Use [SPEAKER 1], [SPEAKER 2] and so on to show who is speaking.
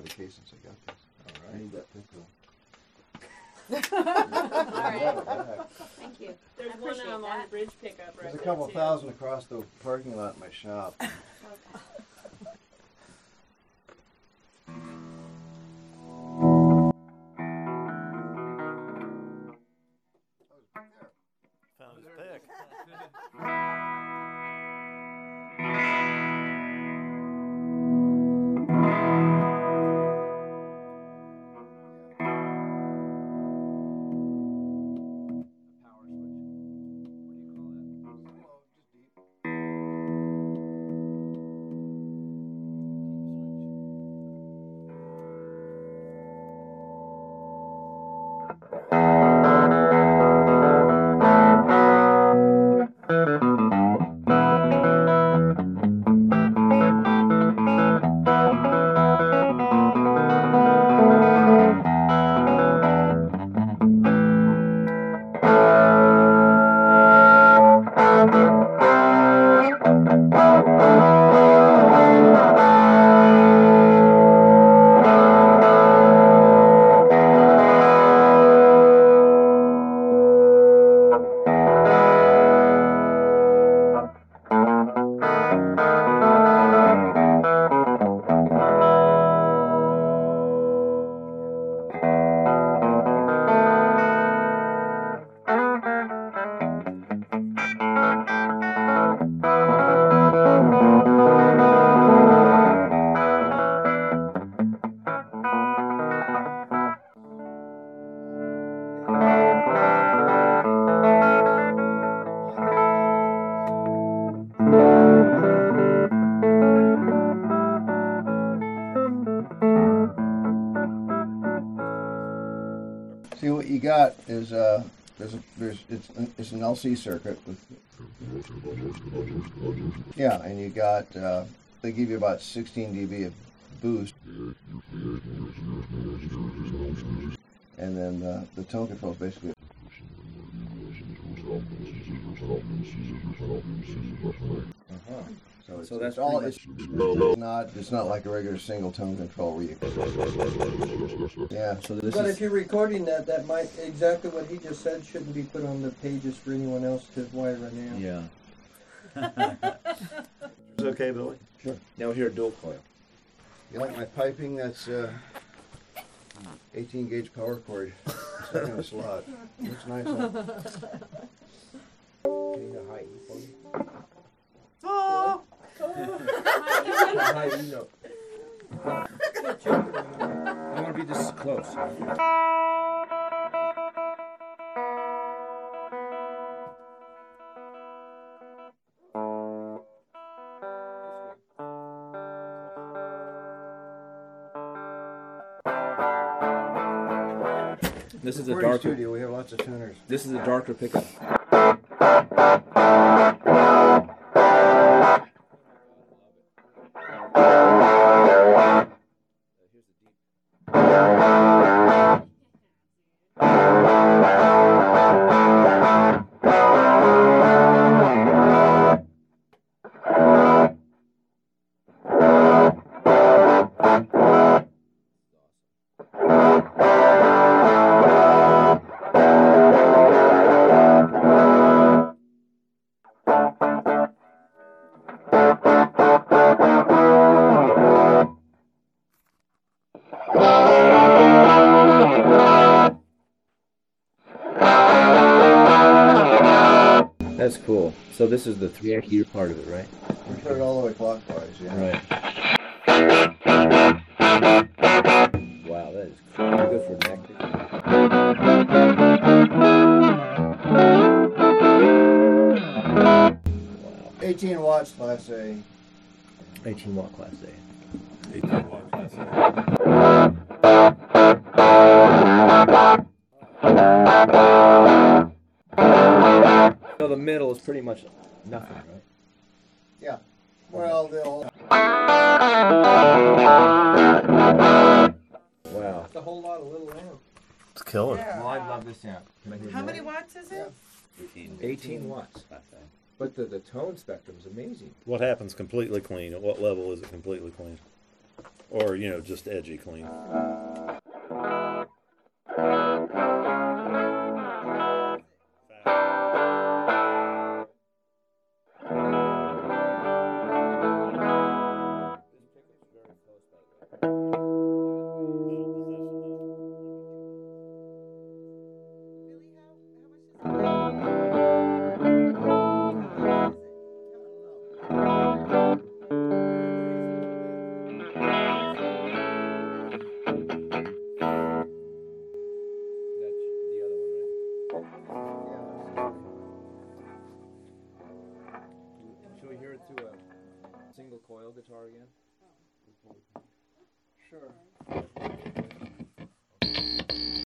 [SPEAKER 1] the case since I got this.
[SPEAKER 2] All
[SPEAKER 1] I
[SPEAKER 2] right.
[SPEAKER 1] need that pickle.
[SPEAKER 3] All right. Thank you.
[SPEAKER 4] There's
[SPEAKER 3] I
[SPEAKER 4] one
[SPEAKER 3] appreciate
[SPEAKER 4] on
[SPEAKER 3] that.
[SPEAKER 4] bridge pickup right
[SPEAKER 1] There's a
[SPEAKER 4] there,
[SPEAKER 1] couple
[SPEAKER 4] too.
[SPEAKER 1] thousand across the parking lot in my shop.
[SPEAKER 3] Okay.
[SPEAKER 5] Found his pick.
[SPEAKER 1] See, what you got is it's an LC circuit with, yeah, and you got they give you about 16 dB of boost, and then the tone control is basically. So that's all. It's not like a regular single tone control where you. Yeah. So this
[SPEAKER 6] But
[SPEAKER 1] is.
[SPEAKER 6] if you're recording that, that might, exactly what he just said shouldn't be put on the pages for anyone else to wire now.
[SPEAKER 2] Yeah.
[SPEAKER 7] It's okay, Billy?
[SPEAKER 1] Sure.
[SPEAKER 2] Now here, dual coil.
[SPEAKER 1] You like my piping? That's 18 gauge power cord. Second slot. Looks nice. Huh?
[SPEAKER 2] Can you high E for me?
[SPEAKER 4] Oh!
[SPEAKER 2] High E note. I want to be this close. This is a
[SPEAKER 1] Recording
[SPEAKER 2] darker.
[SPEAKER 1] studio. We have lots of tuners.
[SPEAKER 2] This is a darker pickup. That's cool. So this is the 3-year part of it, right?
[SPEAKER 1] We put it all the way clockwise. Yeah.
[SPEAKER 2] Right. Wow, that is pretty good for neck. Wow.
[SPEAKER 1] 18 watts Class A.
[SPEAKER 2] 18-watt Class A.
[SPEAKER 5] 18-watt class.
[SPEAKER 2] So the middle is pretty much nothing, right?
[SPEAKER 1] Yeah. Well, they'll.
[SPEAKER 2] Wow.
[SPEAKER 6] It's a whole lot of little amp.
[SPEAKER 5] It's killer.
[SPEAKER 2] Well, I love this amp. Can I hear
[SPEAKER 4] How
[SPEAKER 2] more?
[SPEAKER 4] many watts is it?
[SPEAKER 2] 18 watts. But the tone spectrum is amazing.
[SPEAKER 5] What happens completely clean? At what level is it completely clean? Or, you know, just edgy clean.
[SPEAKER 2] Shall we hear it through a single coil guitar again?
[SPEAKER 6] Sure.